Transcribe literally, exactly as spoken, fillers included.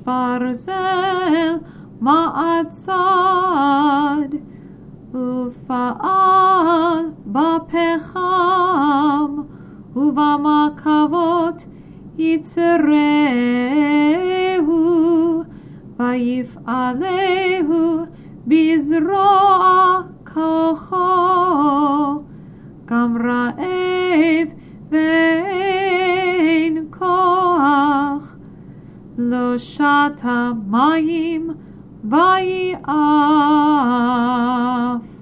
ברזל מעצד, ופעל בפחם, ובמקבות יצרהו, ויפעלהו בזרוע כוחו, גם רעב ואין כוח, לא שתה מים ויעף.